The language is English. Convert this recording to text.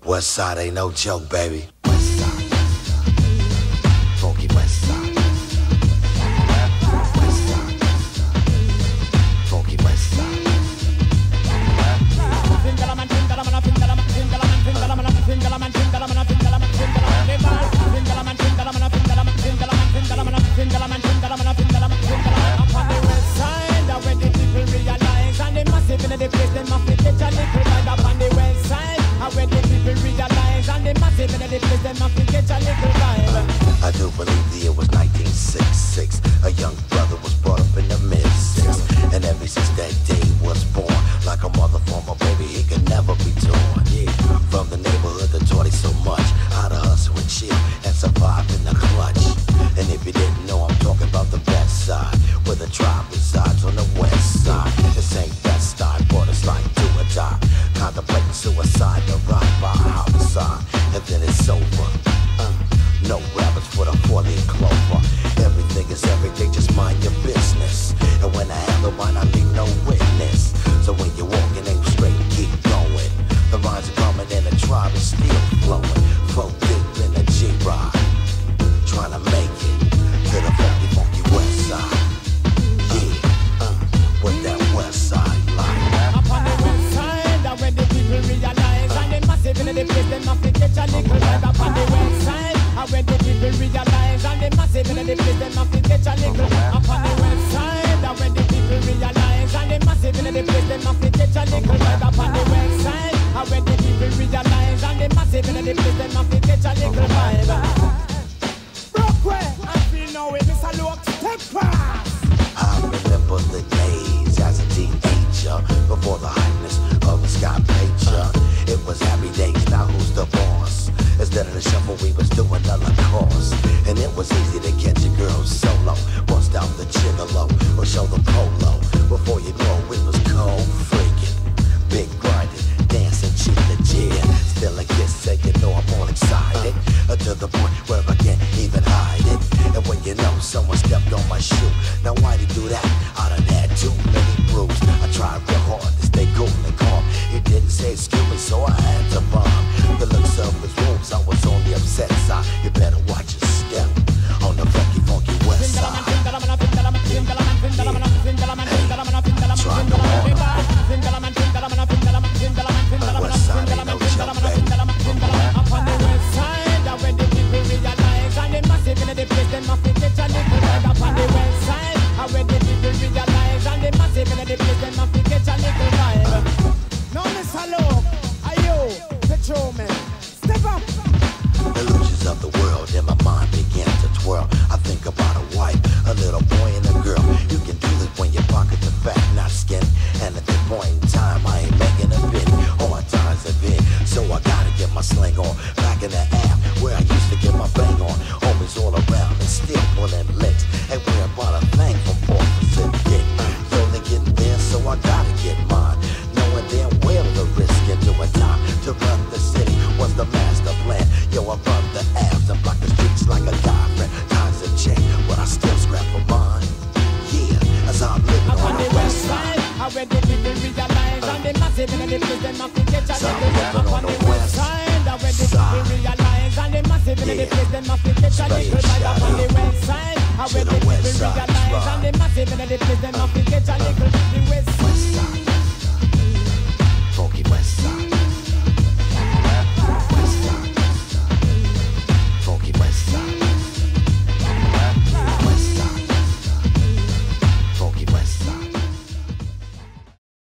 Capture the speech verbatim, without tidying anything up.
West side ain't no joke, baby. West side. Funky West side. West side. Funky West side. I do believe the year was nineteen sixty-six. A young brother was brought up in the mid-six. And ever since that day he was born, like a mother from a baby, he could never be torn. Yeah. From the neighborhood that taught him so much, how to hustle and chill and survive in the clutch. And if you didn't know, I'm talking about the best side, where the tribe resides on the west side. This ain't best side, but it's like do or die. Contemplating suicide, the ride by homicide, and then it's over. Uh, no rabbits for the four-leaf clover. Everything is everything, just mind your business. And when I handle mine, I leave no witness. So when you're walking, aim straight and keep going. The rhymes are coming and the tribe is still flowing. Flow deep in the G-Ride, trying to make it to the funky, funky west side. Yeah, uh, what that west side like. Up on the west side, that's where the people realize. And they massive in the place, they must get a little ride. Up on the west side, that's where the people realize. And they massive in the place, they must get a little ride. Up on the west side, that's where the people realize. And they massive in the place, they must get a little ride. Up on the west side, that's where the people realize. And they massive in the place, they must get a little ride. Brookway, I feel now it is a look step class. I remember the days as a teenager, before the hotness of the sky pager. It was happy days, now who's the boss? Instead of the shuffle, we was doing a course. And it was easy to catch a girl solo, bust out the gigolo, or show the polo. Before you know it was cold freaking, big grinding, dancing cheek to cheer. Still a kiss, say you know I'm all excited, uh, to the point where I can't even hide it. And when you know someone stepped on my shoe, now why'd he do that? I done had too many brews. I tried real hard to stay cool and calm. He didn't say excuse me, so I had to bomb. The looks of his moves, I was on the upset side. You better watch your step on the funky, funky west side. Yeah. Hey, try to warn him. Uh, west side ain't no joke, baby. Up on the west side, that's where the people realize. And they massive in the place, they must get a little ride. Up on the west side, that's where the people realize. And they massive in the place, they must get a little ride. Now Mister Look, ayo, patrolman, step up. Illusions of the world in my mind began to twirl. I think about a wife, a little boy and a girl. You can do this when your pockets are fat, not skin. And at this point in time, I ain't making a bit. Hard times have been, so I gotta get my sling on. Back in the app, where I used to get my bang on. Homies all around and still pulling licks. Ain't worried about a thing from Pacific Dick. Yo, they getting there, so I gotta get mine. Knowing damn well the risk in doing time to run the city was the master plan. Yo, I run the abs and block the streets like a diamond. Times have changed, but I still scrap for mine. Yeah, as I'm living on, on the west side. I read the people realize, and they massive in the place, they must get a little ride. Up on the west side, I read the people realize, and they massive in the place, they must get a little ride. Up on the west side, I read the people realize, and they massive in the place, they must get a little.